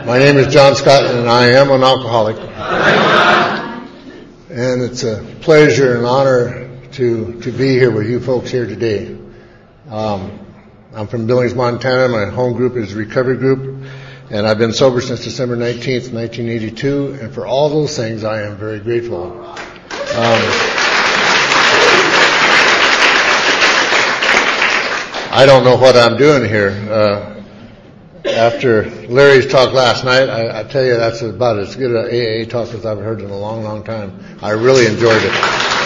My name is John Scott, and I am an alcoholic. And it's a pleasure and honor to be here with you folks here today. I'm from Billings, Montana. My home group is Recovery Group, and I've been sober since December 19th, 1982, and for all those things I am very grateful. I don't know what I'm doing here. After Larry's talk last night, I tell you that's about as good an AA talk as I've heard in a long, long time. I really enjoyed it.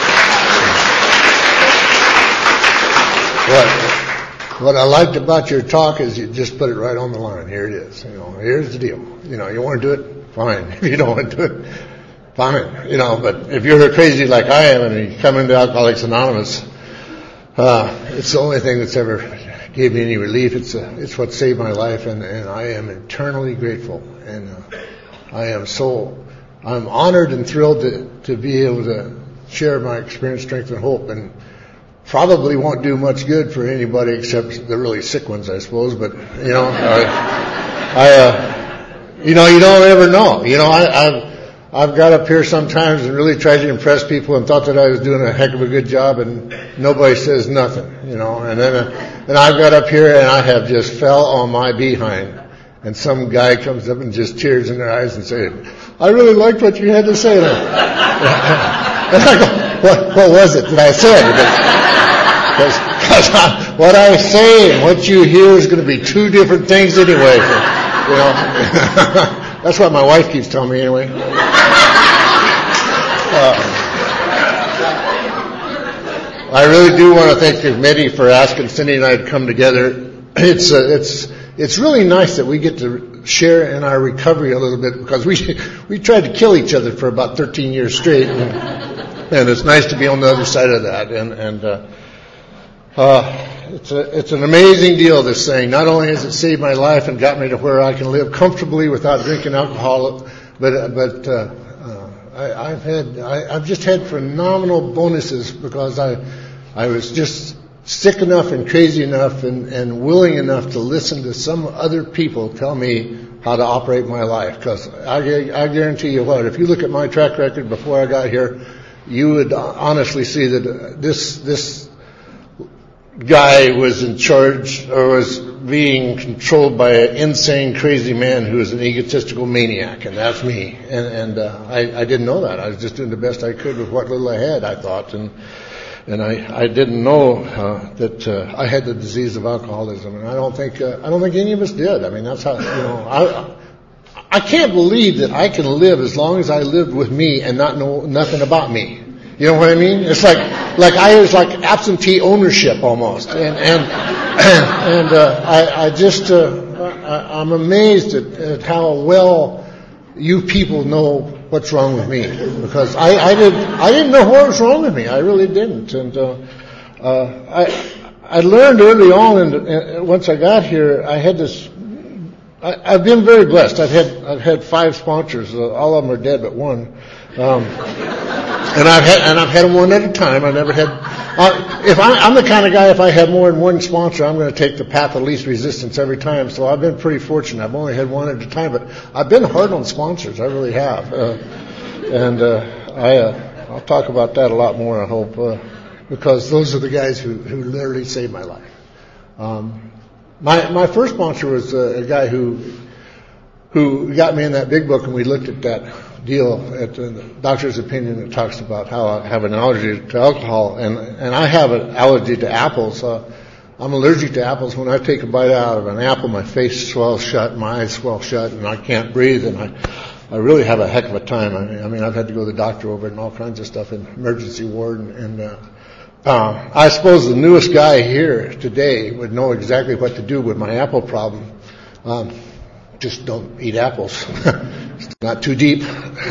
What I liked about your talk is you just put it right on the line. Here it is. Here's the deal. You want to do it? Fine. If you don't want to do it, fine. But if you're crazy like I am and you come into Alcoholics Anonymous, it's the only thing that's ever gave me any relief. It's what saved my life, and I am eternally grateful. And I'm honored and thrilled to be able to share my experience, strength, and hope. And probably won't do much good for anybody except the really sick ones, I suppose. But you don't ever know. I've got up here sometimes and really tried to impress people and thought that I was doing a heck of a good job, and nobody says nothing, And then I've got up here and I have just fell on my behind, and some guy comes up and just tears in their eyes and says, "I really liked what you had to say there." And I go, "What was it that I said?" Because what I say and what you hear is going to be two different things anyway. That's what my wife keeps telling me anyway. I really do want to thank the committee for asking Cindy and I to come together. It's really nice that we get to share in our recovery a little bit, because we tried to kill each other for about 13 years straight, and it's nice to be on the other side of that. It's an amazing deal, this thing. Not only has it saved my life and got me to where I can live comfortably without drinking alcohol, but I've just had phenomenal bonuses, because I was just sick enough and crazy enough and willing enough to listen to some other people tell me how to operate my life. Because I guarantee you what, if you look at my track record before I got here, you would honestly see that this guy was in charge, or was being controlled by an insane, crazy man who is an egotistical maniac, and that's me. And I didn't know that. I was just doing the best I could with what little I had, I thought, and I didn't know that I had the disease of alcoholism, and I don't think any of us did. I mean, that's how I can't believe that I can live as long as I lived with me and not know nothing about me. You know what I mean? It's like I was like absentee ownership almost, I'm amazed at how well you people know what's wrong with me, because I didn't know what was wrong with me. I really didn't, and I learned early on, and once I got here, I had this. I've been very blessed. I've had 5 sponsors. All of them are dead but one. And I've had them one at a time. I never had. If I'm the kind of guy, if I have more than one sponsor, I'm going to take the path of least resistance every time. So I've been pretty fortunate. I've only had one at a time, but I've been hard on sponsors. I really have. I'll talk about that a lot more, I hope, because those are the guys who literally saved my life. My first sponsor was a guy who got me in that big book, and we looked at that deal at the doctor's opinion that talks about how I have an allergy to alcohol, and I have an allergy to apples. I'm allergic to apples. When I take a bite out of an apple, my face swells shut, my eyes swell shut, and I can't breathe, and I really have a heck of a time. I mean, I've had to go to the doctor over it and all kinds of stuff in emergency ward, and I suppose the newest guy here today would know exactly what to do with my apple problem. Just don't eat apples. It's not too deep.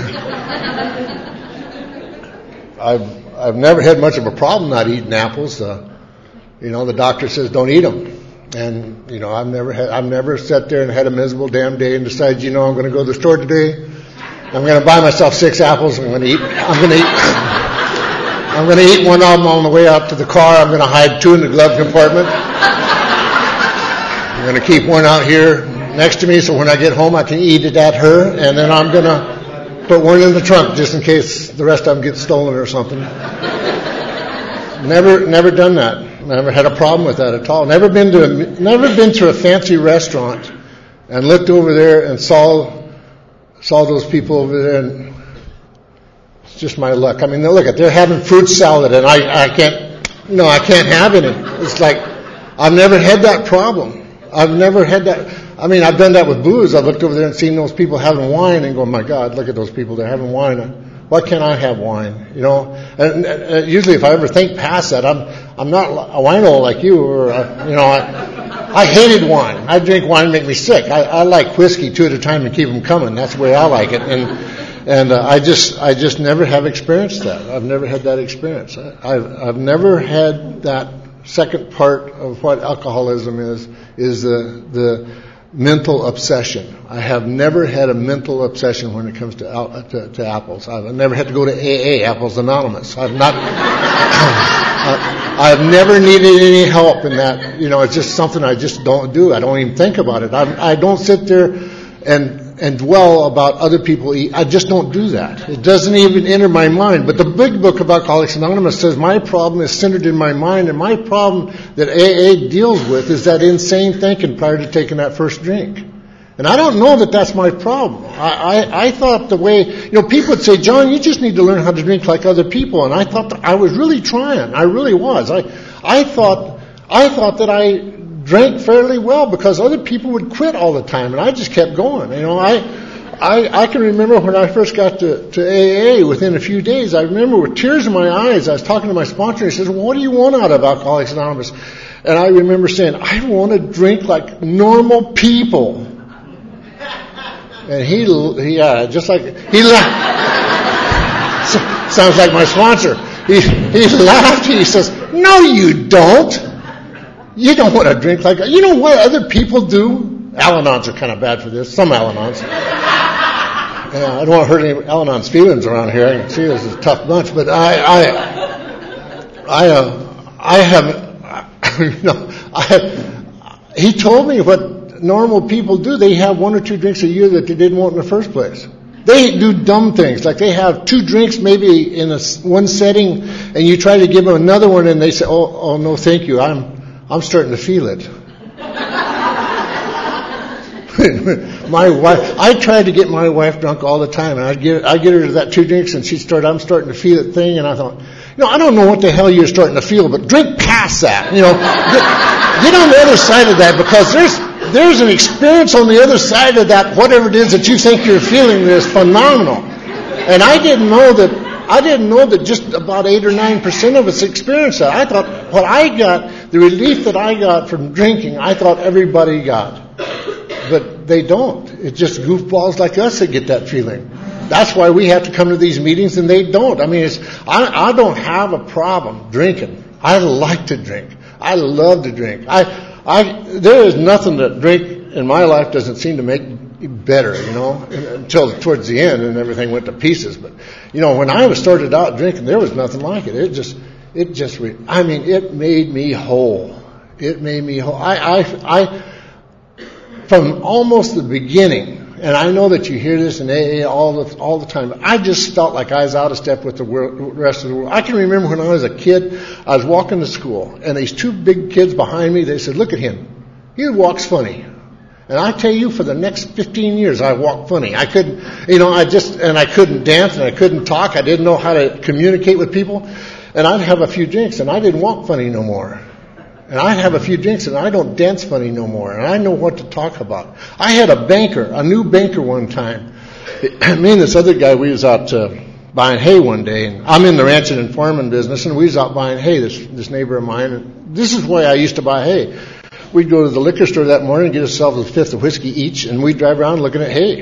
I've never had much of a problem not eating apples. The doctor says don't eat them, and I've never sat there and had a miserable damn day and decided I'm going to go to the store today. I'm going to buy myself 6 apples. I'm going to eat one of them on the way out to the car. I'm going to hide 2 in the glove compartment. I'm going to keep one out here next to me, so when I get home I can eat it at her, and then I'm going to put one in the trunk just in case the rest of them get stolen or something. Never done that. Never had a problem with that at all. Never been to a fancy restaurant and looked over there and saw those people over there, and it's just my luck. I mean, look, they're having fruit salad, and I can't have any. It's like I've never had that problem. I've never had that. I mean, I've done that with booze. I've looked over there and seen those people having wine and go, my God, look at those people. They're having wine. Why can't I have wine? You know, and usually if I ever think past that, I'm not a wino like you, or I hated wine. I drink wine to make me sick. I like whiskey 2 at a time and keep them coming. That's the way I like it. And I just never have experienced that. I've never had that experience. I've never had that second part of what alcoholism is the mental obsession. I have never had a mental obsession when it comes to apples. I've never had to go to AA, Apples Anonymous. I've never needed any help in that. You know, it's just something I just don't do. I don't even think about it. I don't sit there and dwell about other people eat. I just don't do that. It doesn't even enter my mind. But the big book of Alcoholics Anonymous says my problem is centered in my mind, and my problem that AA deals with is that insane thinking prior to taking that first drink. And I don't know that that's my problem. I thought the way, people would say, John, you just need to learn how to drink like other people. And I thought that I was really trying. I really was. I thought that I drank fairly well because other people would quit all the time, and I just kept going. I can remember when I first got to AA, within a few days, I remember with tears in my eyes, I was talking to my sponsor, and he says, well, what do you want out of Alcoholics Anonymous? And I remember saying, I want to drink like normal people. And he laughed. Sounds like my sponsor. He laughed. He says, no, you don't. You don't want to drink like that. You know what other people do? Al-Anons are kind of bad for this. Some Al-Anons. I don't want to hurt any Al-Anons' feelings around here. I can see this is a tough bunch, but he told me what normal people do. They have 1 or 2 drinks a year that they didn't want in the first place. They do dumb things, like they have 2 drinks maybe in one setting, and you try to give them another one, and they say, "Oh no, thank you. I'm starting to feel it." My wife, I tried to get my wife drunk all the time, and I'd get her to that 2 drinks, and she'd start, I'm starting to feel it thing, and I thought, I don't know what the hell you're starting to feel, but drink past that. Get on the other side of that, because there's an experience on the other side of that, whatever it is that you think you're feeling, that is phenomenal. And I didn't know that just about 8 or 9% of us experience that. I thought what I got, the relief that I got from drinking, I thought everybody got. But they don't. It's just goofballs like us that get that feeling. That's why we have to come to these meetings and they don't. I mean, I don't have a problem drinking. I like to drink. I love to drink. There is nothing that drink in my life doesn't seem to make better, until towards the end and everything went to pieces. But, when I started out drinking, there was nothing like it. It made me whole. It made me whole. From almost the beginning, and I know that you hear this in AA all the time, but I just felt like I was out of step with the rest of the world. I can remember when I was a kid, I was walking to school, and these 2 big kids behind me, they said, look at him. He walks funny. And I tell you, for the next 15 years, I walked funny. I couldn't, I couldn't dance, and I couldn't talk. I didn't know how to communicate with people. And I'd have a few drinks, and I didn't walk funny no more. And I'd have a few drinks, and I don't dance funny no more. And I know what to talk about. I had a new banker one time. Me and this other guy, we was out buying hay one day. And I'm in the ranching and farming business, and we was out buying hay, this neighbor of mine. And this is why I used to buy hay. We'd go to the liquor store that morning and get ourselves a 5th of whiskey each, and we'd drive around looking at hay.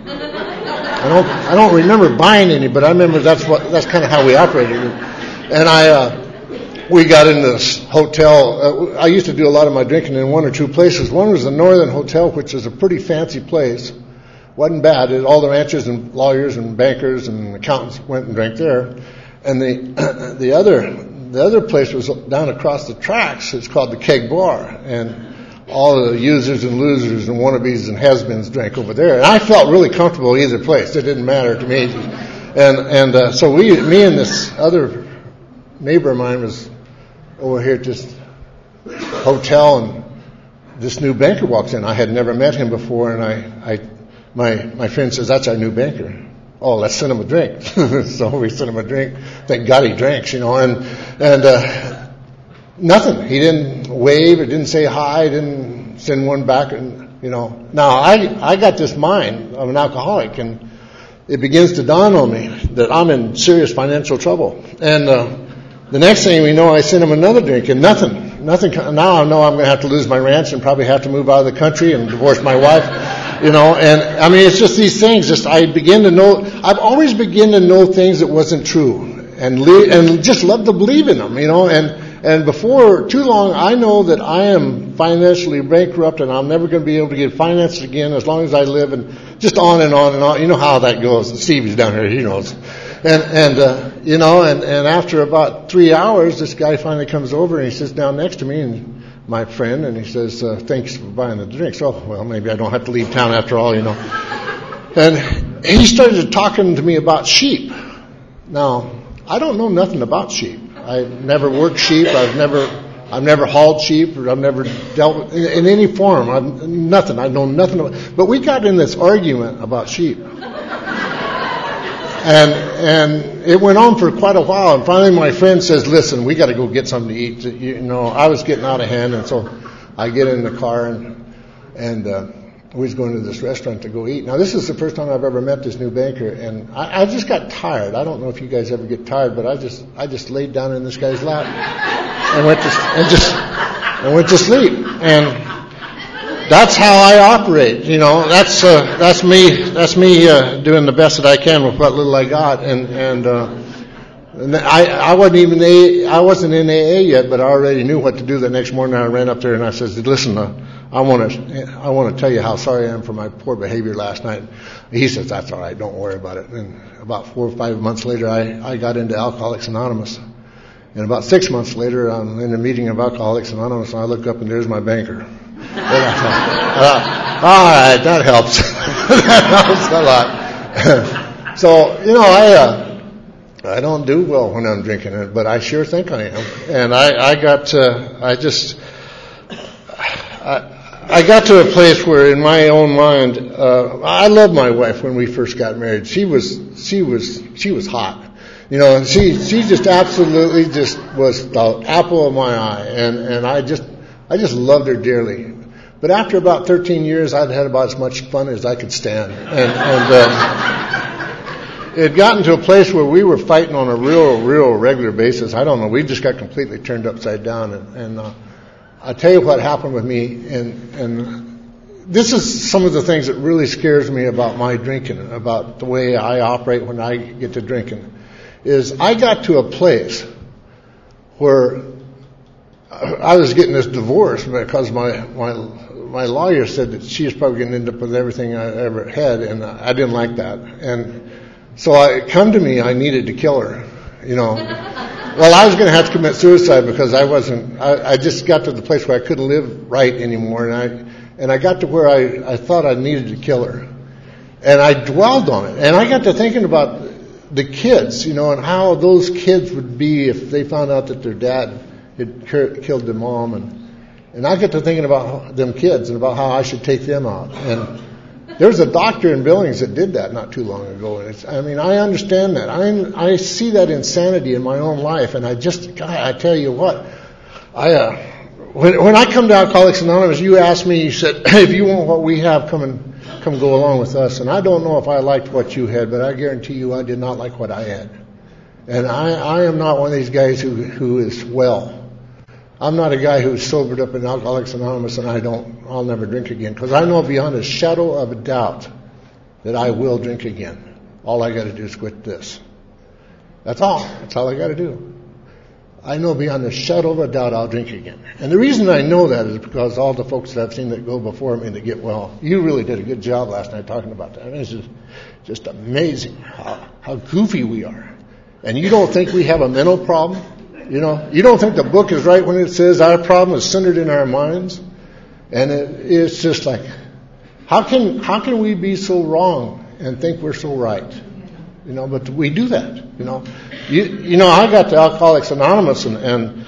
I don't remember buying any, but I remember that's kind of how we operated. And we got in this hotel. I used to do a lot of my drinking in 1 or 2 places. One was the Northern Hotel, which is a pretty fancy place. Wasn't bad. All the ranchers and lawyers and bankers and accountants went and drank there. And the other place was down across the tracks. It's called the Keg Bar. And all the users and losers and wannabes and has-beens drank over there. And I felt really comfortable either place. It didn't matter to me. And so me and this other neighbor of mine was over here at this hotel, and this new banker walks in. I had never met him before, and my friend says, "That's our new banker." Oh, let's send him a drink. So we sent him a drink. Thank God he drinks, and nothing. He didn't wave. It didn't say hi. Didn't send one back. And now I got this mind of an alcoholic, and it begins to dawn on me that I'm in serious financial trouble. And the next thing we know, I sent him another drink, and nothing. Now I know I'm going to have to lose my ranch and probably have to move out of the country and divorce my wife. And I mean, it's just these things. I've always begun to know things that wasn't true, and just love to believe in them. And before too long, I know that I am financially bankrupt, and I'm never going to be able to get financed again as long as I live, and just on and on and on. You know how that goes. Stevie's down here; he knows. And after about 3 hours, this guy finally comes over and he sits down next to me, and my friend, and he says, "Thanks for buying the drinks." Oh, well, maybe I don't have to leave town after all, And he started talking to me about sheep. Now, I don't know nothing about sheep. I've never worked sheep. I've never hauled sheep, or I've never dealt with, in any form. Nothing. I know nothing about. But we got in this argument about sheep. And it went on for quite a while, and finally my friend says, "Listen, we got to go get something to eat." I was getting out of hand, and so I get in the car, and we was going to this restaurant to go eat. Now, this is the first time I've ever met this new banker, and I just got tired. I don't know if you guys ever get tired, but I just laid down in this guy's lap and went to sleep. And that's how I operate, That's me. That's me doing the best that I can with what little I got. And I wasn't in AA yet, but I already knew what to do. The next morning, I ran up there and I said, "Listen, I want to tell you how sorry I am for my poor behavior last night." He says, "That's all right. Don't worry about it." And about 4 or 5 months later, I got into Alcoholics Anonymous. And about 6 months later, I'm in a meeting of Alcoholics Anonymous, and I look up and there's my banker. And I thought, all right, that helps. That helps a lot. So, I don't do well when I'm drinking, but I sure think I am. And I got to a place where, in my own mind, I loved my wife when we first got married. She was hot. She just absolutely just was the apple of my eye, and I just loved her dearly. But after about 13 years, I'd had about as much fun as I could stand, and it had gotten to a place where we were fighting on a real regular basis. I don't know. We just got completely turned upside down, and I'll tell you what happened with me, and this is some of the things that really scares me about my drinking, about the way I operate when I get to drinking, is I got to a place where I was getting this divorce because my lawyer said that she was probably going to end up with everything I ever had, and I didn't like that. And so it come to me, I needed to kill her, Well, I was going to have to commit suicide because I just got to the place where I couldn't live right anymore, and I got to where I thought I needed to kill her. And I dwelled on it, and I got to thinking about the kids, and how those kids would be if they found out that their dad had killed their mom, and I got to thinking about them kids and about how I should take them out. And there's a doctor in Billings that did that not too long ago. And I understand that. I see that insanity in my own life, and I tell you what, when I come to Alcoholics Anonymous, you asked me, you said, "If you want what we have, come go along with us." And I don't know if I liked what you had, but I guarantee you I did not like what I had. And I am not one of these guys who is well. I'm not a guy who's sobered up in Alcoholics Anonymous, and I'll never drink again, because I know beyond a shadow of a doubt that I will drink again. All I got to do is quit this. That's all. That's all I got to do. I know beyond a shadow of a doubt I'll drink again. And the reason I know that is because all the folks that I've seen that go before me to get well, you really did a good job last night talking about that. It's just amazing how goofy we are. And you don't think we have a mental problem? You don't think the book is right when it says our problem is centered in our minds? And it's just like, how can we be so wrong and think we're so right? You know, but we do that. You know, I got to Alcoholics Anonymous, and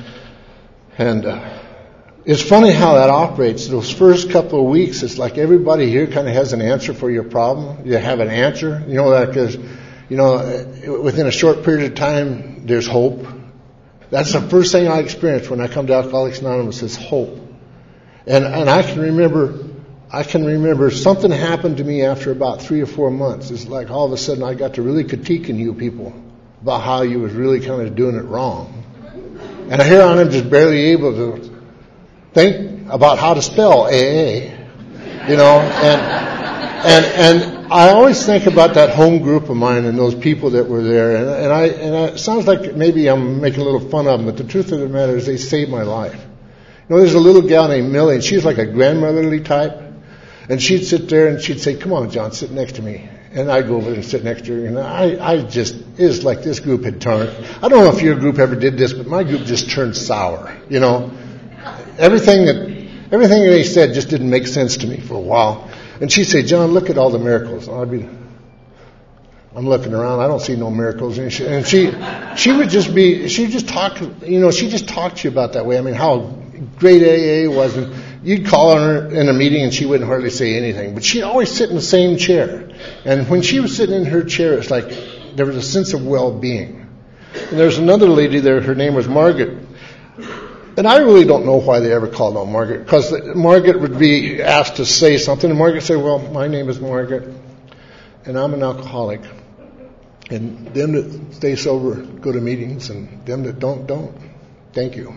it's funny how that operates. Those first couple of weeks, it's like everybody here kind of has an answer for your problem. You have an answer, you know, because, you know, within a short period of time, there's hope. That's the first thing I experienced when I come to Alcoholics Anonymous is hope. And I can remember something happened to me after about 3 or 4 months. It's like all of a sudden I got to really critiquing you people about how you was really kind of doing it wrong. And here I am just barely able to think about how to spell AA, you know, and I always think about that home group of mine and those people that were there, and it sounds like maybe I'm making a little fun of them, but the truth of the matter is they saved my life. You know, there's a little gal named Millie, and she's like a grandmotherly type, and she'd sit there and she'd say, "Come on, John, sit next to me." And I'd go over there and sit next to her, and it's like this group had turned. I don't know if your group ever did this, but my group just turned sour, you know. Everything that they said just didn't make sense to me for a while. And she'd say, "John, look at all the miracles." And I'm looking around, I don't see no miracles. And she would just talk to you about that way. I mean, how great AA was. And you'd call on her in a meeting and she wouldn't hardly say anything. But she'd always sit in the same chair. And when she was sitting in her chair, it's like there was a sense of well-being. And there's another lady there, her name was Margaret. And I really don't know why they ever called on Margaret, because Margaret would be asked to say something, and Margaret would say, "Well, my name is Margaret, and I'm an alcoholic. And them that stay sober go to meetings, and them that don't. Thank you."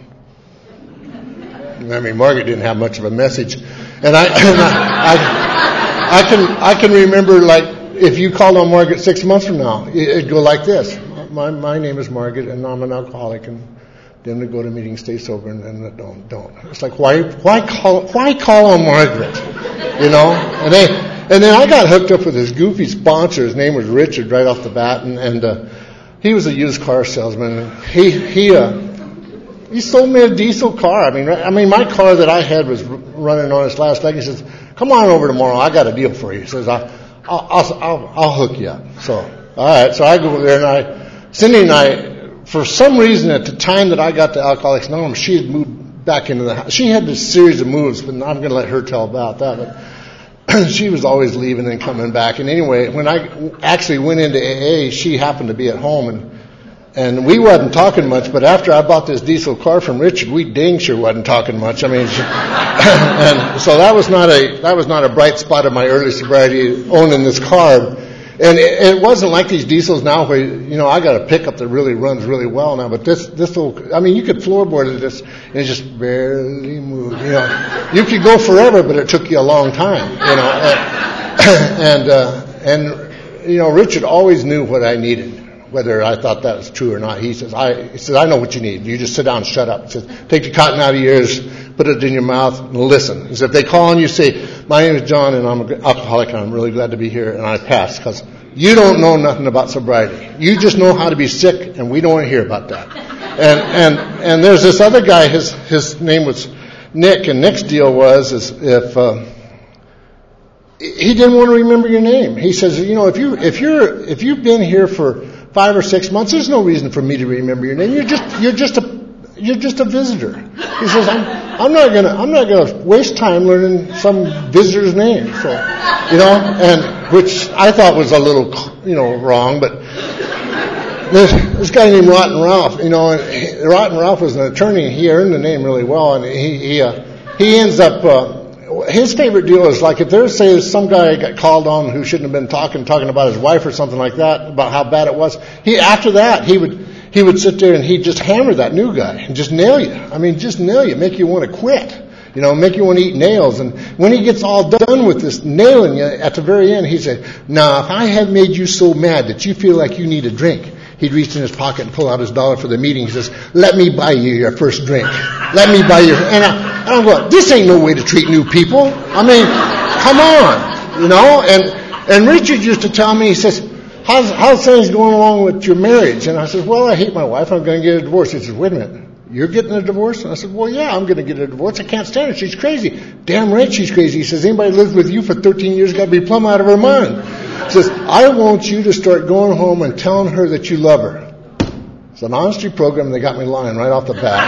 I mean, Margaret didn't have much of a message. And I can remember, like, if you called on Margaret 6 months from now, it'd go like this. My name is Margaret, and I'm an alcoholic, and them that go to meetings stay sober, and them that don't. It's like, why call on Margaret? You know? And then I got hooked up with this goofy sponsor. His name was Richard right off the bat, and he was a used car salesman. He sold me a diesel car. I mean, my car that I had was running on its last leg. He says, "Come on over tomorrow. I got a deal for you." He says, "I'll hook you up." So, all right. So I go over there, and Cindy and I, for some reason, at the time that I got to Alcoholics Anonymous, she had moved back into the house. She had this series of moves, but I'm going to let her tell about that. But she was always leaving and coming back. And anyway, when I actually went into AA, she happened to be at home, and we wasn't talking much. But after I bought this diesel car from Richard, we dang sure wasn't talking much. I mean, and so that was not a bright spot of my early sobriety, owning this car. And it wasn't like these diesels now where, you know, I got a pickup that really runs really well now, but this little, I mean, you could floorboard this and it just barely moved, you know. You could go forever, but it took you a long time, you know. And you know, Richard always knew what I needed, whether I thought that was true or not. He says, I know what you need. You just sit down and shut up. He says, take the cotton out of your ears, put it in your mouth, and listen. He said, if they call on you, say, "My name is John, and I'm an alcoholic, and I'm really glad to be here, and I passed," because you don't know nothing about sobriety. You just know how to be sick, and we don't want to hear about that. And there's this other guy, his name was Nick, and Nick's deal was if he didn't want to remember your name. He says, you know, if you've been here for 5 or 6 months, there's no reason for me to remember your name. You're just a visitor. He says, I'm not gonna waste time learning some visitor's name. So, you know, and which I thought was a little, you know, wrong, but this guy named Rotten Ralph, you know, and Rotten Ralph was an attorney, and he earned the name really well, and he ends up, his favorite deal is like if there's, say, some guy got called on who shouldn't have been talking about his wife or something like that, about how bad it was, after that, he would sit there and he'd just hammer that new guy and just nail you. I mean, just nail you, make you want to quit. You know, make you want to eat nails. And when he gets all done with this nailing you, at the very end, he said, "Now, if I had made you so mad that you feel like you need a drink," he'd reach in his pocket and pull out his dollar for the meeting. He says, "Let me buy you your first drink. Let me buy you." And I'm going, this ain't no way to treat new people. I mean, come on, you know. And Richard used to tell me, he says, how's things going along with your marriage? And I said, "Well, I hate my wife. I'm going to get a divorce." He says, "Wait a minute. You're getting a divorce?" And I said, "Well, yeah, I'm going to get a divorce. I can't stand it. She's crazy." damn right she's crazy. He says, anybody lives with you for 13 years got to be plumb out of her mind. He says, I want you to start going home and telling her that you love her. It's an honesty program. They got me lying right off the bat.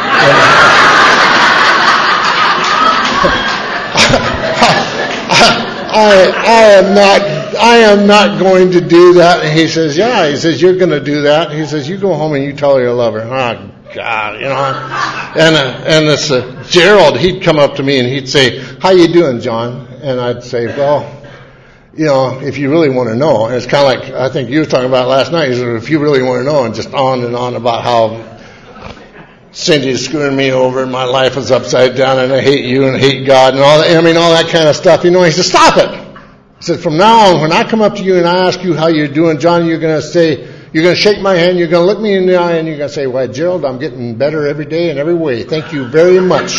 I am not going to do that. And he says, yeah. He says, you're going to do that. He says, you go home and you tell her you love her. Oh, God, And this Gerald, he'd come up to me and he'd say, how you doing, John? And I'd say, well, if you really want to know. And it's kind of like, I think you were talking about last night. He said, if you really want to know, and just on and on about how Cindy's screwing me over and my life is upside down and I hate you and hate God and all that. All that kind of stuff. He said, stop it. He said, from now on, when I come up to you and I ask you how you're doing, John, you're going to say, you're going to shake my hand, you're going to look me in the eye, and you're going to say, why, Gerald, I'm getting better every day in every way. Thank you very much.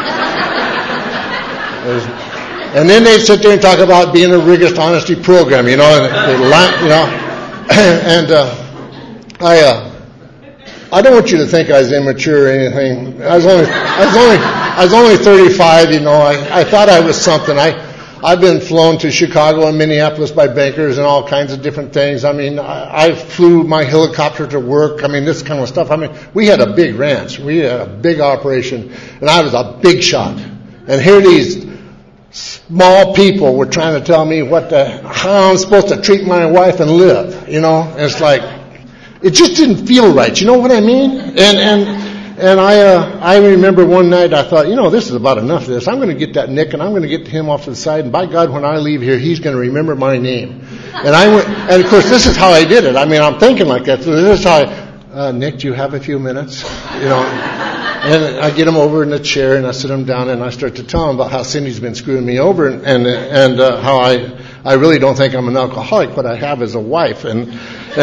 And then they'd sit there and talk about being a rigorous honesty program, and I don't want you to think I was immature or anything. I was only 35, I thought I was something. I've been flown to Chicago and Minneapolis by bankers and all kinds of different things. I flew my helicopter to work. This kind of stuff. We had a big ranch. We had a big operation, and I was a big shot. And here these small people were trying to tell me how I'm supposed to treat my wife and live. And it's like, it just didn't feel right. You know what I mean? And I remember one night I thought, this is about enough of this. I'm going to get that Nick and I'm going to get him off to the side. And by God, when I leave here, he's going to remember my name. And I went, and of course, this is how I did it. I'm thinking like that. So this is how Nick, do you have a few minutes? And I get him over in the chair and I sit him down and I start to tell him about how Cindy's been screwing me over and how I really don't think I'm an alcoholic, but I have as a wife. And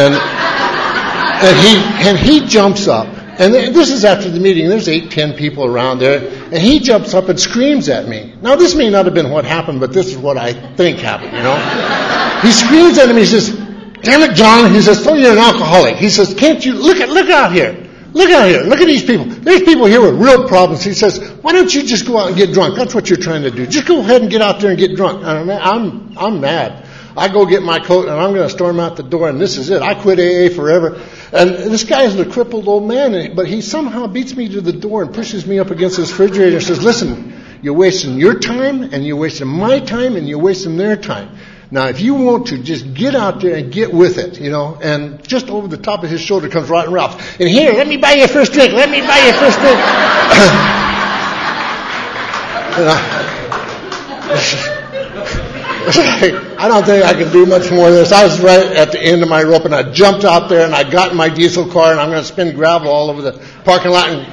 he jumps up. And this is after the meeting. There's 8-10 people around there. And he jumps up and screams at me. Now, this may not have been what happened, but this is what I think happened, He screams at me. He says, damn it, John. He says, so you're an alcoholic. He says, can't you, look out here. Look out here. Look at these people. There's people here with real problems. He says, why don't you just go out and get drunk? That's what you're trying to do. Just go ahead and get out there and get drunk. And I'm mad. I go get my coat and I'm going to storm out the door and this is it. I quit AA forever. And this guy is a crippled old man, but he somehow beats me to the door and pushes me up against his refrigerator and says, listen, you're wasting your time and you're wasting my time and you're wasting their time. Now, if you want to, just get out there and get with it, And just over the top of his shoulder comes Rotten Ralph. And here, let me buy you a first drink. Let me buy you a first drink. I don't think I can do much more of this. I was right at the end of my rope, and I jumped out there, and I got in my diesel car, and I'm going to spin gravel all over the parking lot. And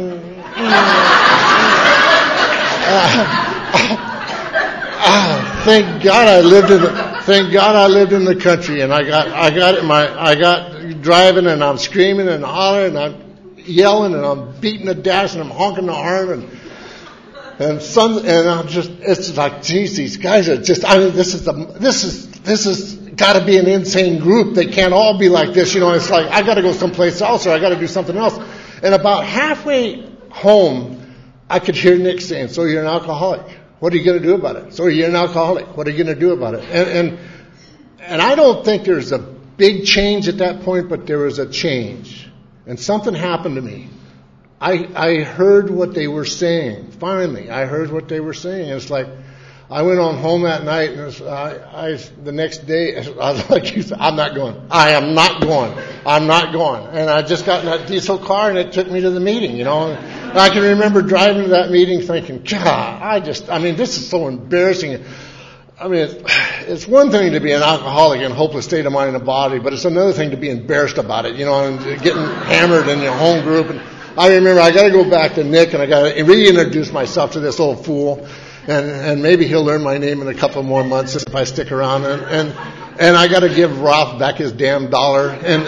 thank God I lived in the country, and I got driving, and I'm screaming and hollering, and I'm yelling, and I'm beating the dash, and I'm honking the horn, and I'm just, it's like, geez, these guys are just, this is got to be an insane group. They can't all be like this, It's like, I got to go someplace else, or I got to do something else. And about halfway home, I could hear Nick saying, so you're an alcoholic. What are you going to do about it? So you're an alcoholic. What are you going to do about it? And I don't think there's a big change at that point, but there was a change. And something happened to me. I heard what they were saying. Finally, I heard what they were saying. It's like, I went on home that night, and the next day, I was like you said, I'm not going. I am not going. I'm not going. And I just got in that diesel car, and it took me to the meeting, And I can remember driving to that meeting thinking, God, this is so embarrassing. It's one thing to be an alcoholic in a hopeless state of mind and body, but it's another thing to be embarrassed about it, and getting hammered in your home group. And I remember I got to go back to Nick, and I got to reintroduce myself to this old fool. And maybe he'll learn my name in a couple more months if I stick around. And I got to give Ralph back his damn dollar. And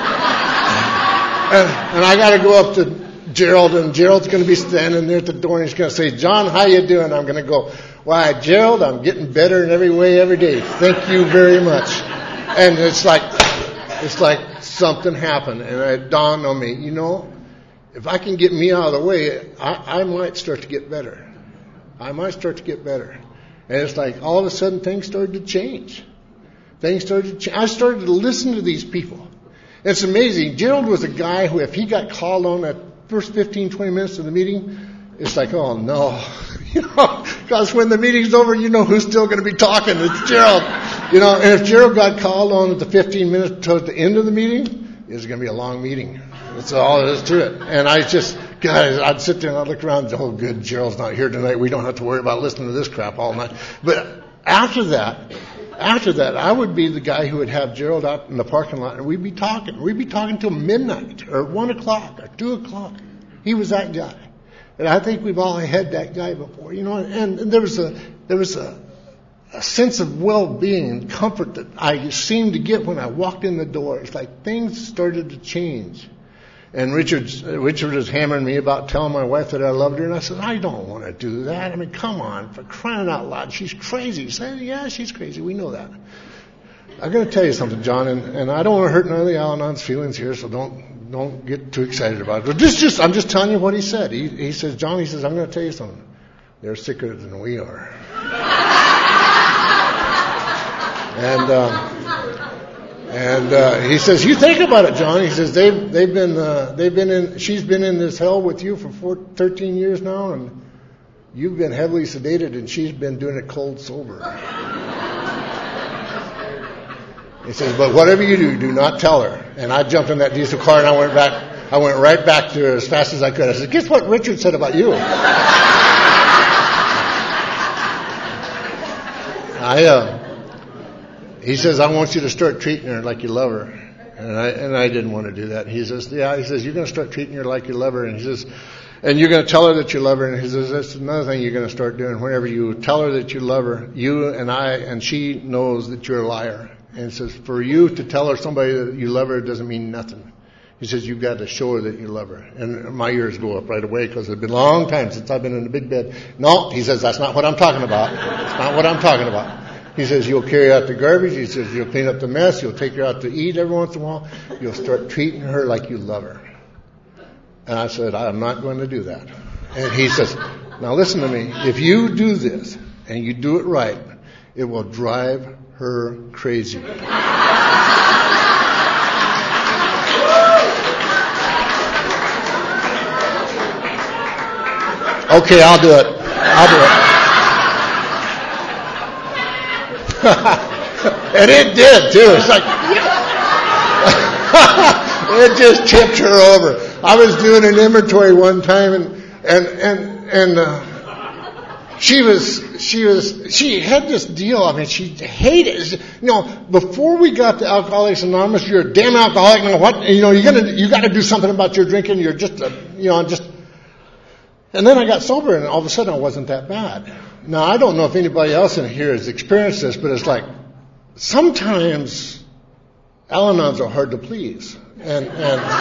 I got to go up to Gerald, and Gerald's going to be standing there at the door, and he's going to say, John, how you doing? I'm going to go, why, Gerald, I'm getting better in every way every day. Thank you very much. And it's like something happened, and it dawned on me, if I can get me out of the way, I might start to get better. I might start to get better. And it's like all of a sudden things started to change. I started to listen to these people. It's amazing. Gerald was a guy who, if he got called on that first 15, 20 minutes of the meeting, it's like, oh no. Because when the meeting's over, you know who's still going to be talking. It's Gerald. And if Gerald got called on at the 15 minutes towards the end of the meeting, it's going to be a long meeting. That's all there is to it. And I'd sit there and I'd look around, oh good, Gerald's not here tonight. We don't have to worry about listening to this crap all night. But after that, I would be the guy who would have Gerald out in the parking lot, and we'd be talking. We'd be talking till midnight or 1 o'clock or 2 o'clock. He was that guy. And I think we've all had that guy before, and there was a sense of well-being and comfort that I seemed to get when I walked in the door. It's like things started to change. And Richard was hammering me about telling my wife that I loved her, and I said, I don't want to do that. I mean, come on, for crying out loud, she's crazy. He said, yeah, she's crazy. We know that. I'm going to tell you something, John, and I don't want to hurt none of the Al-Anon's feelings here, so don't get too excited about it. But I'm just telling you what he said. He says, John, I'm going to tell you something. They're sicker than we are. And he says, you think about it, John. He says she's been in this hell with you for 13 years now, and you've been heavily sedated, and she's been doing it cold sober. He says, but whatever you do not tell her. And I jumped in that diesel car and I went right back to her as fast as I could. I said, guess what Richard said about you? He says, I want you to start treating her like you love her. And I didn't want to do that. He says, you're going to start treating her like you love her. And he says, and you're going to tell her that you love her. And he says, that's another thing you're going to start doing. Whenever you tell her that you love her, and she knows that you're a liar. And he says, for you to tell her somebody that you love her doesn't mean nothing. He says, you've got to show her that you love her. And my ears go up right away because it's been a long time since I've been in a big bed. No, he says, that's not what I'm talking about. That's not what I'm talking about. He says, you'll carry out the garbage. He says, you'll clean up the mess. You'll take her out to eat every once in a while. You'll start treating her like you love her. And I said, I'm not going to do that. And he says, now listen to me. If you do this and you do it right, it will drive her crazy. Okay, I'll do it. And it did too. It's like it just tipped her over. I was doing an inventory one time, and she had this deal. I mean, she hated it. Before we got to Alcoholics Anonymous, you're a damn alcoholic. You got to do something about your drinking. You're just And then I got sober, and all of a sudden I wasn't that bad. Now, I don't know if anybody else in here has experienced this, but it's like sometimes Al-Anons are hard to please. And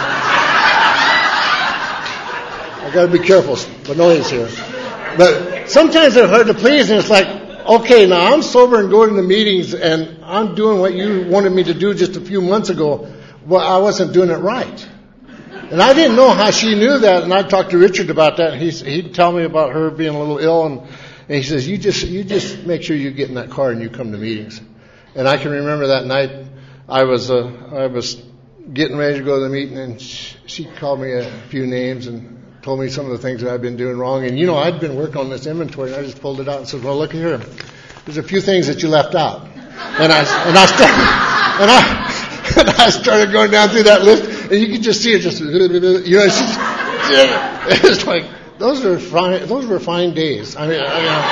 I got to be careful, the noise here. But sometimes they're hard to please, and it's like, okay, now I'm sober and going to meetings, and I'm doing what you wanted me to do just a few months ago. Well, I wasn't doing it right. And I didn't know how she knew that, and I talked to Richard about that, and he'd tell me about her being a little ill, and he says, you just make sure you get in that car and you come to meetings. And I can remember that night I was getting ready to go to the meeting, and she called me a few names and told me some of the things that I'd been doing wrong. And I'd been working on this inventory, and I just pulled it out and said, well, look here, there's a few things that you left out. And I started going down through that list, and you could just see it just, it's like, those were fine days. I mean,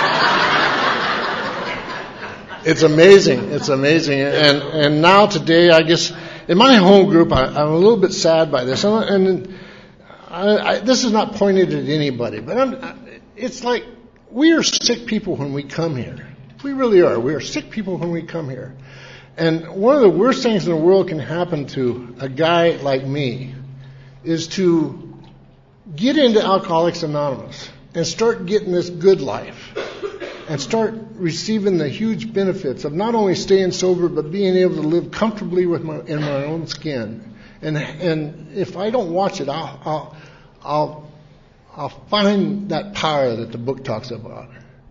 it's amazing. It's amazing. And now today, I guess, in my home group, I'm a little bit sad by this. And this is not pointed at anybody, but it's like we are sick people when we come here. We really are. We are sick people when we come here. And one of the worst things in the world can happen to a guy like me is to get into Alcoholics Anonymous and start getting this good life and start receiving the huge benefits of not only staying sober but being able to live comfortably in my own skin. And if I don't watch it, I'll find that power that the book talks about.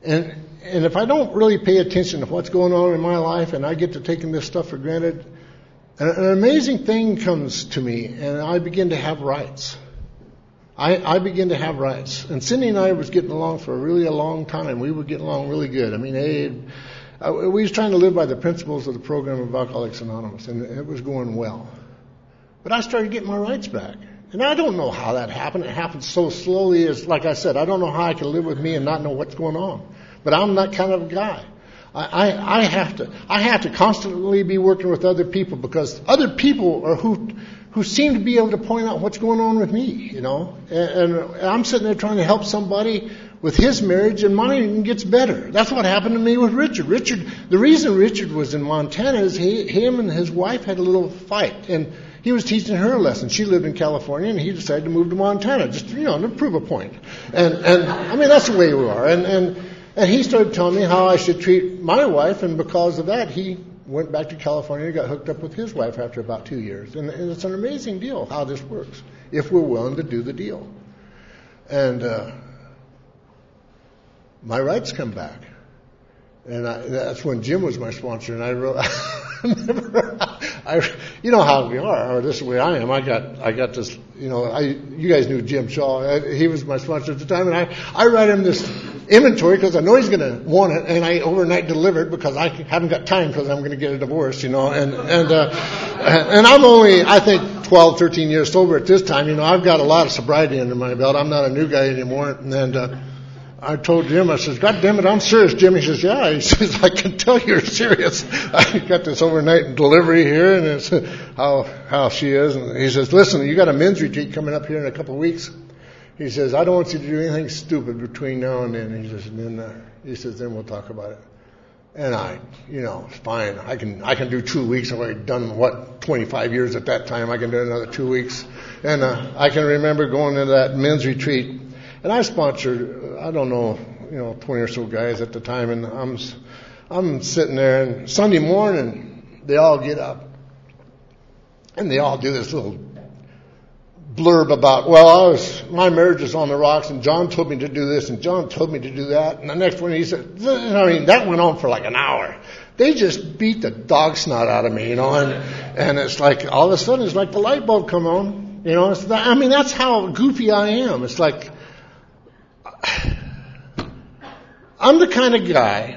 And if I don't really pay attention to what's going on in my life and I get to taking this stuff for granted, an amazing thing comes to me and I begin to have rights. I begin to have rights. And Cindy and I was getting along for a long time. We were getting along really good. I mean, we was trying to live by the principles of the program of Alcoholics Anonymous, and it was going well. But I started getting my rights back. And I don't know how that happened. It happened so slowly. As like I said, I don't know how I can live with me and not know what's going on. But I'm that kind of a guy. I have to constantly be working with other people because other people are who seem to be able to point out what's going on with me, you know. And I'm sitting there trying to help somebody with his marriage, and mine gets better. That's what happened to me with Richard. The reason Richard was in Montana is him and his wife had a little fight, and he was teaching her a lesson. She lived in California, and he decided to move to Montana, just, you know, to prove a point. And I mean, that's the way we are. And he started telling me how I should treat my wife, and because of that, he went back to California and got hooked up with his wife after about 2 years. And it's an amazing deal how this works, if we're willing to do the deal. And my rights come back. And that's when Jim was my sponsor, and I wrote, you know how we are, or this is the way I am. I got this, you know, you guys knew Jim Shaw. He was my sponsor at the time, and I write him this inventory because I know he's going to want it, and I overnight deliver it because I haven't got time because I'm going to get a divorce, you know, and I'm only, I think, 12, 13 years sober at this time. You know, I've got a lot of sobriety under my belt. I'm not a new guy anymore, and I told Jim, I says, God damn it, I'm serious, Jim. He says, yeah. He says, I can tell you're serious. I got this overnight delivery here, and it's how she is. And he says, listen, you got a men's retreat coming up here in a couple of weeks. He says, I don't want you to do anything stupid between now and then. He says, then we'll talk about it. And you know, it's fine. I can do 2 weeks. I've already done 25 years at that time. I can do another 2 weeks. And I can remember going to that men's retreat. And I sponsored, I don't know, you know, 20 or so guys at the time, and I'm sitting there, and Sunday morning they all get up, and they all do this little blurb about, well, my marriage is on the rocks, and John told me to do this, and John told me to do that, and the next one he said, I mean, that went on for like an hour. They just beat the dog snot out of me, you know, and it's like all of a sudden it's like the light bulb come on, you know. I mean, that's how goofy I am. It's like, I'm the kind of guy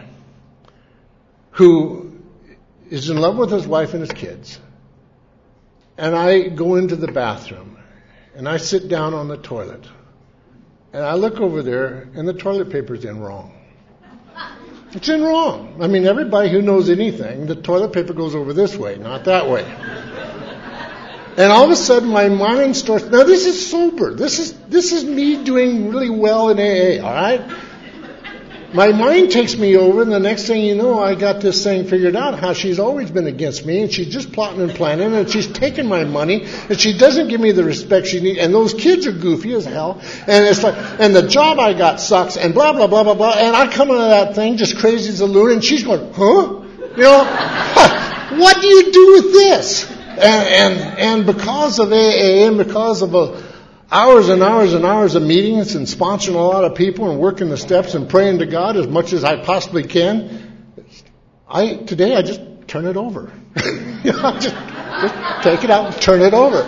who is in love with his wife and his kids. And I go into the bathroom and I sit down on the toilet and I look over there and the toilet paper's in wrong. It's in wrong. I mean, everybody who knows anything, the toilet paper goes over this way, not that way. And all of a sudden, my mind starts. Now, this is sober. This is me doing really well in AA. All right. My mind takes me over, and the next thing you know, I got this thing figured out. How she's always been against me, and she's just plotting and planning, and she's taking my money, and she doesn't give me the respect she needs. And those kids are goofy as hell. And it's like, and the job I got sucks, and blah blah blah blah blah. And I come into that thing just crazy as a loon, and she's going, huh? You know, what do you do with this? And because of AA and because of hours and hours and hours of meetings and sponsoring a lot of people and working the steps and praying to God as much as I possibly can, today I just turn it over. You know, just take it out and turn it over.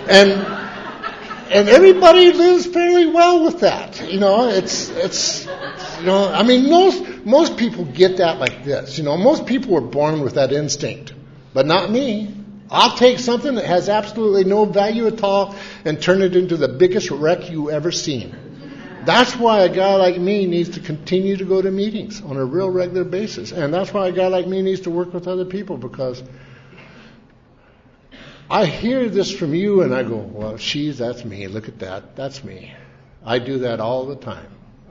And everybody lives fairly well with that. You know, it's you know, I mean, most people get that like this. You know, most people were born with that instinct, but not me. I'll take something that has absolutely no value at all and turn it into the biggest wreck you ever seen. That's why a guy like me needs to continue to go to meetings on a real regular basis. And that's why a guy like me needs to work with other people, because I hear this from you and I go, well, that's me. Look at that. That's me. I do that all the time.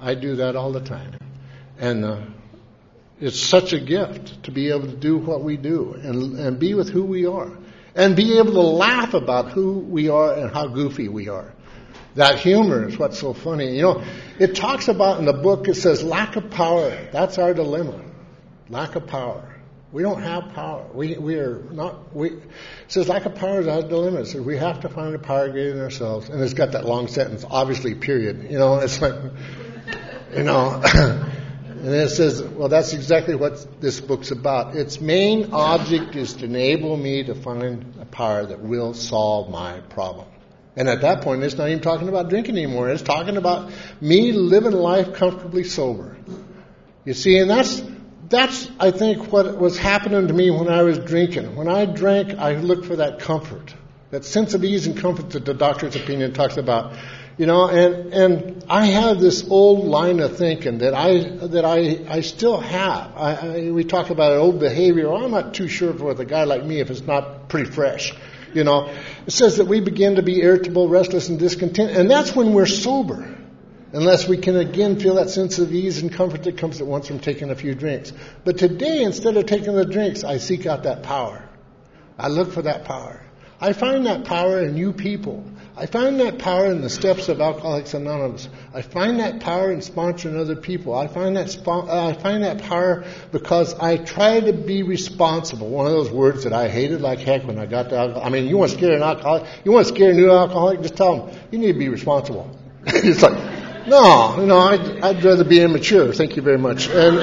And it's such a gift to be able to do what we do and be with who we are. And be able to laugh about who we are and how goofy we are. That humor is what's so funny. You know, it talks about in the book, it says lack of power. That's our dilemma. Lack of power. We don't have power. It says lack of power is our dilemma. It says we have to find a power greater than ourselves. And it's got that long sentence, obviously, period. You know, it's like, you know, And then it says, well, that's exactly what this book's about. Its main object is to enable me to find a power that will solve my problem. And at that point, it's not even talking about drinking anymore. It's talking about me living life comfortably sober. You see, and that's, I think, what was happening to me when I was drinking. When I drank, I looked for that comfort, that sense of ease and comfort that the doctor's opinion talks about. You know, and I have this old line of thinking that I still have. We talk about old behavior. Well, I'm not too sure with a guy like me if it's not pretty fresh. You know, it says that we begin to be irritable, restless, and discontent, and that's when we're sober. Unless we can again feel that sense of ease and comfort that comes at once from taking a few drinks. But today, instead of taking the drinks, I seek out that power. I look for that power. I find that power in you people. I find that power in the steps of Alcoholics Anonymous. I find that power in sponsoring other people. I find that power because I try to be responsible. One of those words that I hated like heck when I got to alcohol. I mean, you want to scare an alcoholic? You want to scare a new alcoholic? Just tell them, you need to be responsible. It's like, no, I'd rather be immature. Thank you very much. And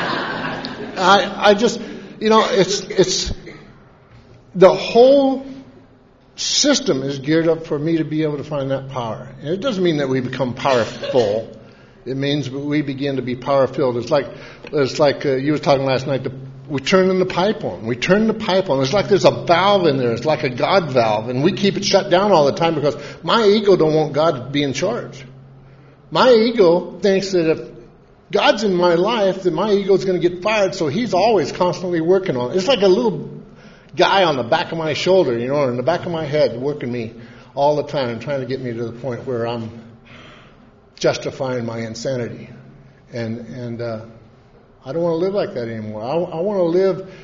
I just, it's the whole system is geared up for me to be able to find that power. And it doesn't mean that we become powerful. It means we begin to be power-filled. It's like you were talking last night. We turn the pipe on. We turn the pipe on. It's like there's a valve in there. It's like a God valve. And we keep it shut down all the time because my ego don't want God to be in charge. My ego thinks that if God's in my life, then my ego is going to get fired. So he's always constantly working on it. It's like a little guy on the back of my shoulder, or in the back of my head, working me all the time and trying to get me to the point where I'm justifying my insanity. And I don't want to live like that anymore. I want to live.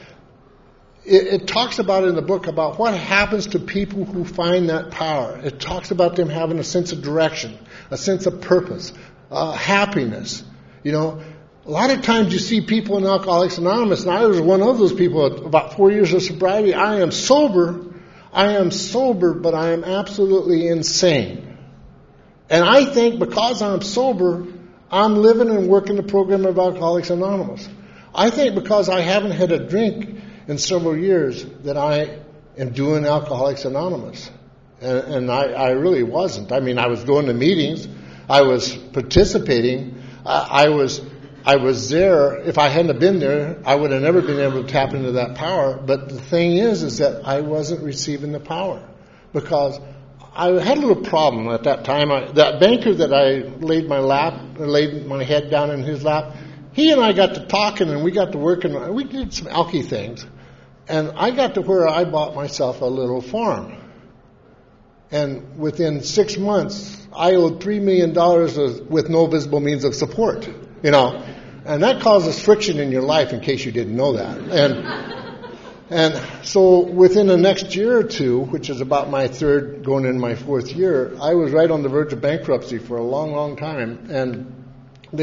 It talks about in the book about what happens to people who find that power. It talks about them having a sense of direction, a sense of purpose, happiness. A lot of times you see people in Alcoholics Anonymous, and I was one of those people, about 4 years of sobriety. I am sober, but I am absolutely insane. And I think because I'm sober, I'm living and working the program of Alcoholics Anonymous. I think because I haven't had a drink in several years that I am doing Alcoholics Anonymous. And I really wasn't. I mean, I was going to meetings. I was participating. I was there. If I hadn't been there, I would have never been able to tap into that power. But the thing is that I wasn't receiving the power because I had a little problem at that time. That banker that I laid my head down in his lap, he and I got to talking and we got to working. We did some alky things. And I got to where I bought myself a little farm. And within 6 months, I owed $3 million with no visible means of support, And that causes friction in your life in case you didn't know that. And so within the next year or two, which is about my third, going in my fourth year, I was right on the verge of bankruptcy for a long, long time. And we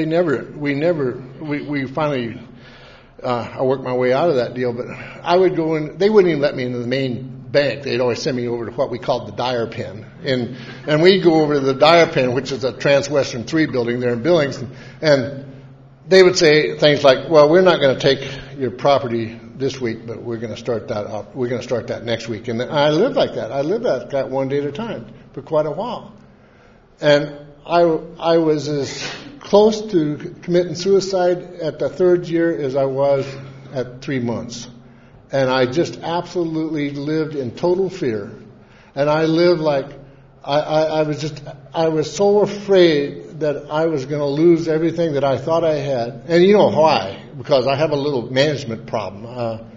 finally, I worked my way out of that deal, but I would go in, they wouldn't even let me into the main bank. They'd always send me over to what we called the Dyer Pen. And we'd go over to the Dyer Pen, which is a Transwestern 3 building there in Billings, and they would say things like, well, we're not going to take your property this week, but we're going to start that up. We're going to start that next week. And I lived like that. I lived like that one day at a time for quite a while. And I was as close to committing suicide at the third year as I was at 3 months. And I just absolutely lived in total fear. And I lived like, I was so afraid that I was going to lose everything that I thought I had. And you know why? Because I have a little management problem.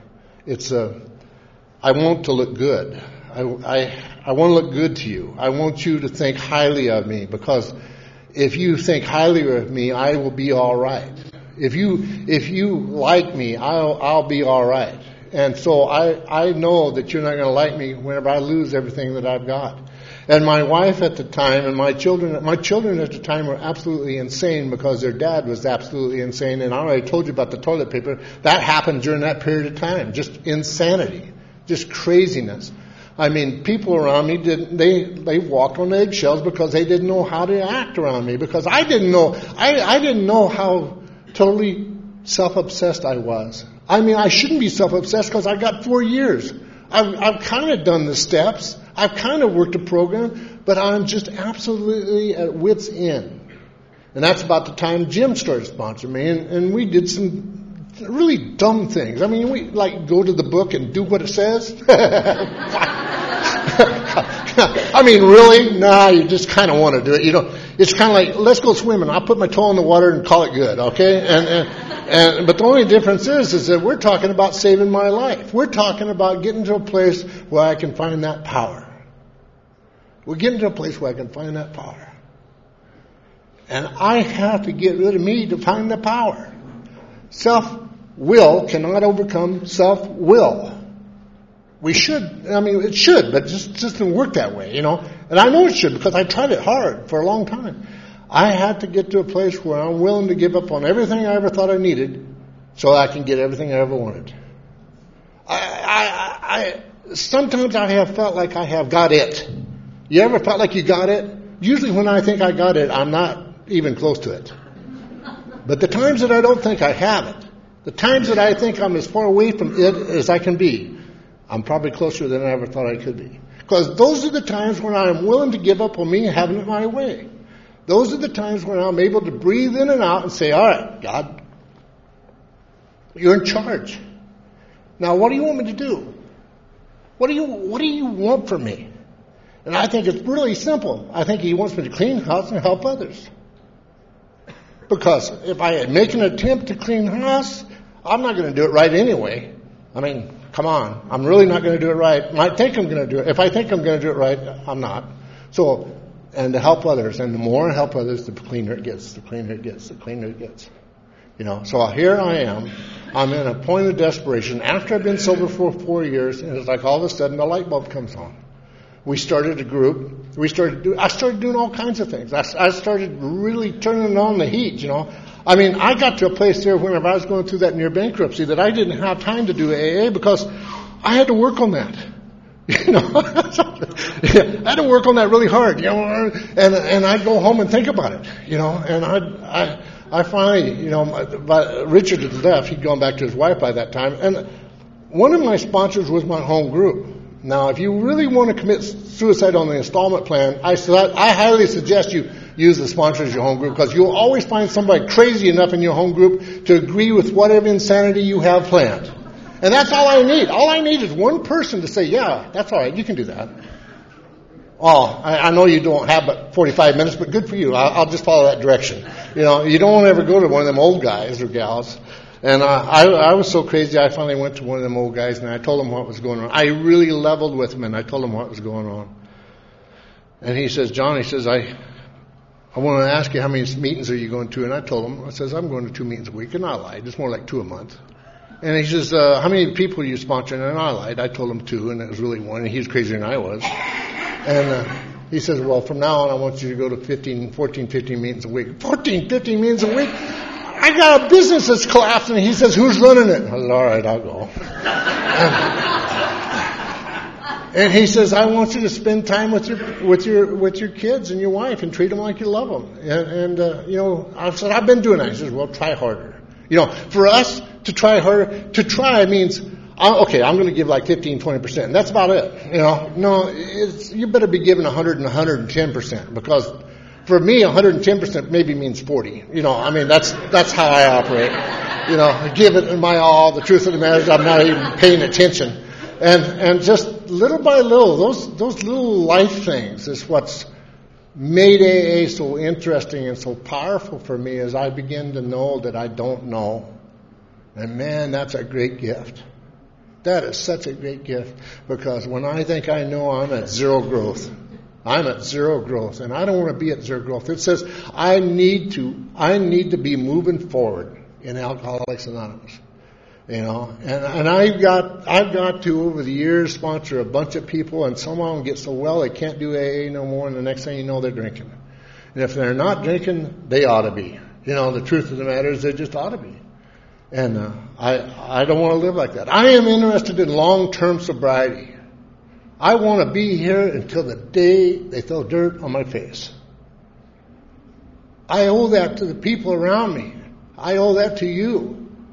I want to look good. I want to look good to you. I want you to think highly of me, because if you think highly of me, I will be all right. If you like me, I'll be all right. And so I know that you're not going to like me whenever I lose everything that I've got. And my wife at the time and my children at the time were absolutely insane because their dad was absolutely insane. And I already told you about the toilet paper. That happened during that period of time. Just insanity. Just craziness. I mean, people around me they walked on eggshells because they didn't know how to act around me, because I didn't know how totally self-obsessed I was. I mean, I shouldn't be self-obsessed because I got 4 years. I've kind of done the steps. I've kind of worked a program, but I'm just absolutely at wit's end. And that's about the time Jim started sponsoring me, and we did some really dumb things. I mean, we like go to the book and do what it says. I mean, really? Nah, you just kind of want to do it. You know, it's kind of like, let's go swimming. I'll put my toe in the water and call it good, okay? But the only difference is that we're talking about saving my life. We're talking about getting to a place where I can find that power. We're getting to a place where I can find that power. And I have to get rid of me to find the power. Self-will cannot overcome self-will. We should, I mean, it should, but it just doesn't work that way, you know. And I know it should because I tried it hard for a long time. I had to get to a place where I'm willing to give up on everything I ever thought I needed so I can get everything I ever wanted. Sometimes I have felt like I have got it. You ever felt like you got it? Usually when I think I got it, I'm not even close to it. But the times that I don't think I have it, the times that I think I'm as far away from it as I can be, I'm probably closer than I ever thought I could be. Because those are the times when I'm willing to give up on me having it my way. Those are the times when I'm able to breathe in and out and say, all right, God, you're in charge. Now, what do you want me to do? What do you want from me? And I think it's really simple. I think he wants me to clean house and help others. Because if I make an attempt to clean house, I'm not going to do it right anyway. I mean, come on. I'm really not going to do it right. Might think I'm going to do it. If I think I'm going to do it right, I'm not. So, and to help others. And the more I help others, the cleaner it gets, the cleaner it gets, the cleaner it gets. You know, so here I am. I'm in a point of desperation. After I've been sober for 4 years, and it's like all of a sudden the light bulb comes on. We started a group. I started doing all kinds of things. I started really turning on the heat, you know. I mean, I got to a place there whenever I was going through that near bankruptcy that I didn't have time to do AA because I had to work on that. You know, I had to work on that really hard, you know, and I'd go home and think about it, you know, and I finally, you know, but Richard had left. He'd gone back to his wife by that time. And one of my sponsors was my home group. Now, if you really want to commit suicide on the installment plan, I highly suggest you use the sponsor as your home group because you'll always find somebody crazy enough in your home group to agree with whatever insanity you have planned. And that's all I need. All I need is one person to say, yeah, that's all right, you can do that. Oh, I know you don't have but 45 minutes, but good for you. I'll just follow that direction. You know, you don't want to ever go to one of them old guys or gals. And I was so crazy, I finally went to one of them old guys and I told him what was going on. I really leveled with him and I told him what was going on. And he says, John, I want to ask you how many meetings are you going to? And I told him, I'm going to 2 meetings a week. And I lied. It's more like 2 a month. And he says, how many people are you sponsoring? And I lied. I told him 2 and it was really 1. And he was crazier than I was. And he says, well, from now on, I want you to go to 15 meetings a week. 15 meetings a week? I got a business that's collapsing. And he says, who's running it? I said, all right, I'll go. And he says, I want you to spend time with your kids and your wife and treat them like you love them. And you know, I said, I've been doing that. He says, well, try harder. You know, for us to try harder, to try means, okay, I'm going to give like 15, 20%. And that's about it. You know, no, you better be giving 100 and 110% because for me, 110% maybe means 40. You know, I mean, that's how I operate. You know, I give it my all. The truth of the matter is I'm not even paying attention. And just little by little, those little life things is what's made AA so interesting and so powerful for me as I begin to know that I don't know. And man, that's a great gift. That is such a great gift because when I think I know, I'm at zero growth. I'm at zero growth, and I don't want to be at zero growth. It says I need to be moving forward in Alcoholics Anonymous. You know, and I've got to over the years sponsor a bunch of people, and some of them get so well they can't do AA no more, and the next thing you know they're drinking. And if they're not drinking, they ought to be. You know, the truth of the matter is they just ought to be. And I don't want to live like that. I am interested in long-term sobriety. I want to be here until the day they throw dirt on my face. I owe that to the people around me. I owe that to you.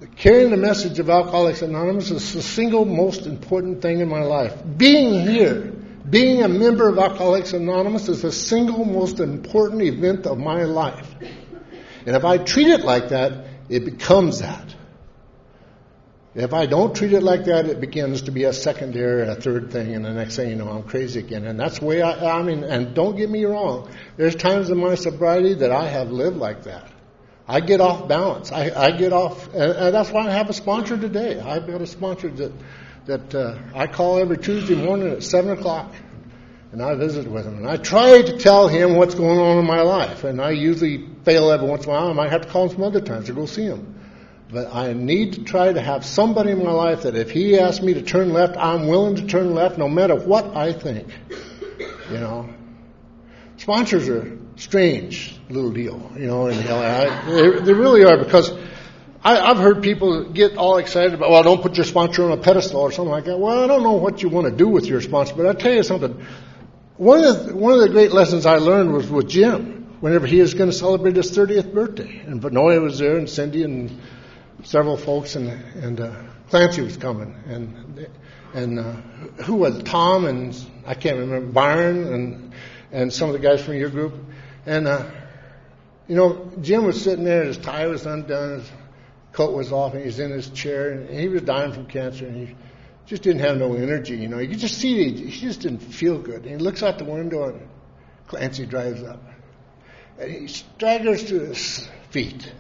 carrying the message of Alcoholics Anonymous is the single most important thing in my life. Being here, being a member of Alcoholics Anonymous is the single most important event of my life. And if I treat it like that, it becomes that. If I don't treat it like that, it begins to be a secondary and a third thing, and the next thing you know, I'm crazy again. And that's the way I mean, and don't get me wrong, there's times in my sobriety that I have lived like that. I get off balance. I get off, and that's why I have a sponsor today. I've got a sponsor that I call every Tuesday morning at 7 o'clock, and I visit with him. And I try to tell him what's going on in my life, and I usually fail every once in a while. I might have to call him some other times to go see him. But I need to try to have somebody in my life that if he asks me to turn left, I'm willing to turn left no matter what I think. You know. Sponsors are strange little deal, you know, in LA. They really are, because I've heard people get all excited about, well, don't put your sponsor on a pedestal or something like that. Well, I don't know what you want to do with your sponsor, but I'll tell you something. One of the great lessons I learned was with Jim, whenever he was going to celebrate his 30th birthday. And Benoit was there, and Cindy, and several folks, and Clancy was coming, and who was Tom, and I can't remember, Byron, and some of the guys from your group. And, you know, Jim was sitting there, his tie was undone, his coat was off, and he was in his chair, and he was dying from cancer, and he just didn't have no energy, you know. You could just see he just didn't feel good. And he looks out the window, and Clancy drives up. And he staggers to his feet.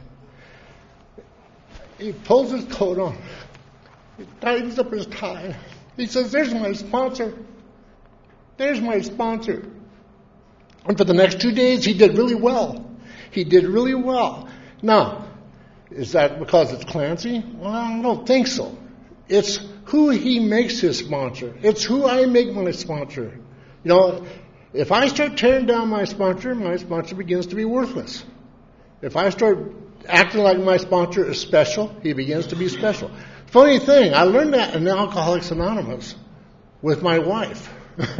He pulls his coat on. He tightens up his tie. He says, "There's my sponsor. There's my sponsor." And for the next 2 days, he did really well. He did really well. Now, is that because it's Clancy? Well, I don't think so. It's who he makes his sponsor. It's who I make my sponsor. You know, if I start tearing down my sponsor begins to be worthless. If I start acting like my sponsor is special, he begins to be special. Funny thing, I learned that in Alcoholics Anonymous with my wife.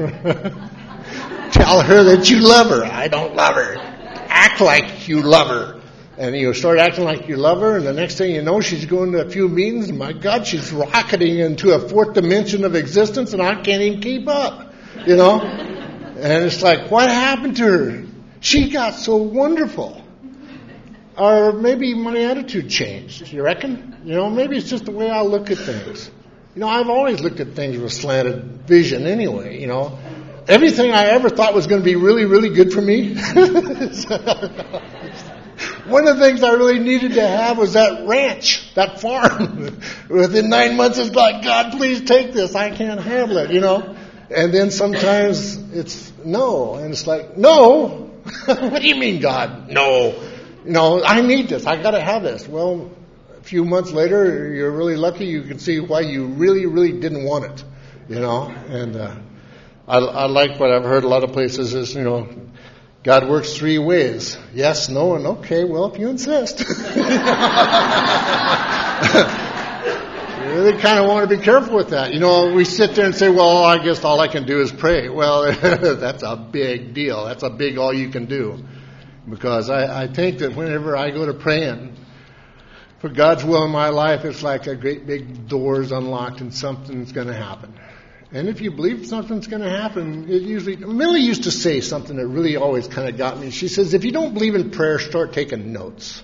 Tell her that you love her. I don't love her. Act like you love her. And you start acting like you love her, and the next thing you know, she's going to a few meetings, and my God, she's rocketing into a fourth dimension of existence, and I can't even keep up, you know? And it's like, what happened to her? She got so wonderful. Or maybe my attitude changed, you reckon? You know, maybe it's just the way I look at things. You know, I've always looked at things with slanted vision anyway, you know. Everything I ever thought was going to be really, really good for me. One of the things I really needed to have was that ranch, that farm. Within 9 months, it's like, God, please take this. I can't handle it, you know. And then sometimes it's no. And it's like, no? What do you mean, God? No. You know, I need this. I got to have this. Well, a few months later, you're really lucky. You can see why you really, really didn't want it, you know. And I like what I've heard a lot of places is, you know, God works 3 ways. Yes, no, and okay. Well, if you insist. You really kind of want to be careful with that. You know, we sit there and say, well, I guess all I can do is pray. Well, that's a big deal. That's a big all you can do. Because I think that whenever I go to praying for God's will in my life, it's like a great big door's unlocked and something's going to happen. And if you believe something's going to happen, it usually... Millie used to say something that really always kind of got me. She says, if you don't believe in prayer, start taking notes.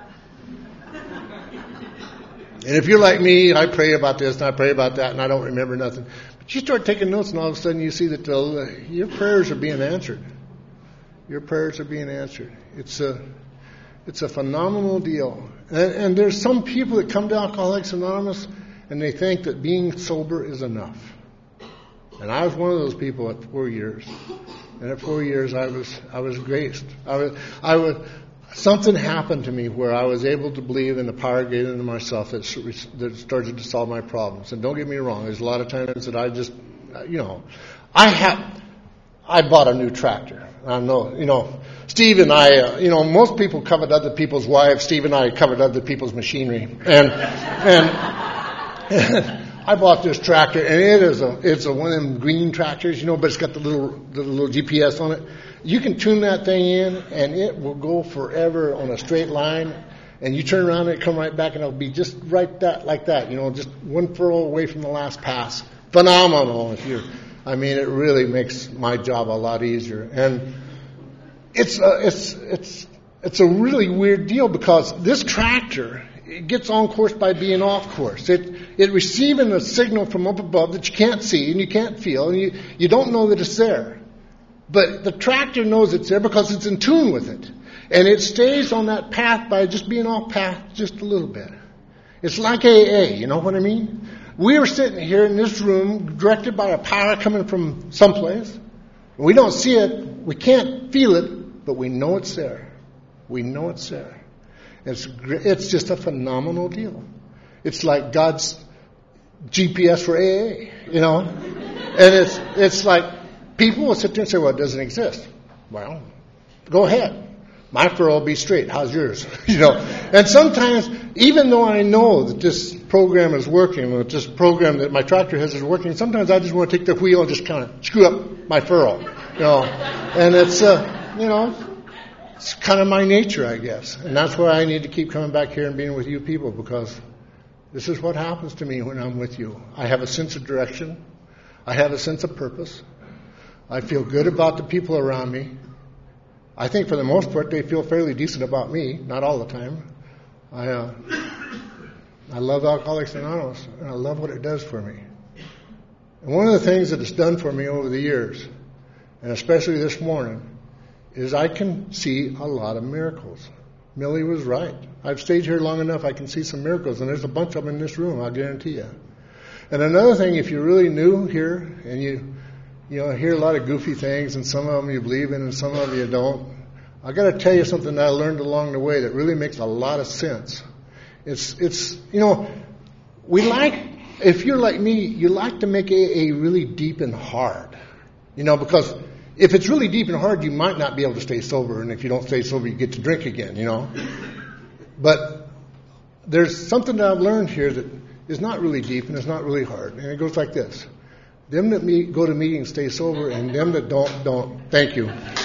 And if you're like me, I pray about this and I pray about that and I don't remember nothing. But you start taking notes and all of a sudden you see that your prayers are being answered. Your prayers are being answered. It's a phenomenal deal. And there's some people that come to Alcoholics Anonymous and they think that being sober is enough. And I was one of those people at 4 years. And at 4 years, I was graced. Something happened to me where I was able to believe in the power given into myself that started to solve my problems. And don't get me wrong, there's a lot of times that I just, you know, I bought a new tractor. I know, you know, Steve and I, you know, most people covet other people's wives. Steve and I covet other people's machinery. And I bought this tractor, and it's a one of them green tractors, you know, but it's got the little GPS on it. You can tune that thing in, and it will go forever on a straight line. and you turn around and it come right back, and it'll be just like that, just one furrow away from the last pass. Phenomenal. It really makes my job a lot easier. And it's a really weird deal, because this tractor, it gets on course by being off course. It receiving a signal from up above that you can't see and you can't feel, and you don't know that it's there. But the tractor knows it's there because it's in tune with it. And it stays on that path by just being off path just a little bit. It's like AA, you know what I mean? We are sitting here in this room directed by a power coming from someplace. We don't see it, we can't feel it, but we know it's there. We know it's there. It's just a phenomenal deal. It's like God's GPS for AA, And it's like people will sit there and say, well, it doesn't exist. Well, go ahead. My furrow will be straight. How's yours? And sometimes, even though I know that this program is working, that this program that my tractor has is working, sometimes I just want to take the wheel and just kind of screw up my furrow. And it's, it's kind of my nature, I guess. And that's why I need to keep coming back here and being with you people, because this is what happens to me when I'm with you. I have a sense of direction. I have a sense of purpose. I feel good about the people around me. I think for the most part they feel fairly decent about me, not all the time. I love Alcoholics Anonymous, and I love what it does for me. And one of the things that it's done for me over the years, and especially this morning, is I can see a lot of miracles. Millie was right. I've stayed here long enough, I can see some miracles, and there's a bunch of them in this room, I'll guarantee you. And another thing, if you're really new here, and you hear a lot of goofy things, and some of them you believe in, and some of them you don't. I got to tell you something that I learned along the way that really makes a lot of sense. It's we like, if you're like me, you like to make AA really deep and hard, because if it's really deep and hard, you might not be able to stay sober, and if you don't stay sober, you get to drink again, But there's something that I've learned here that is not really deep and it's not really hard, and it goes like this. Them that go to meetings stay sober, and them that don't. Thank you.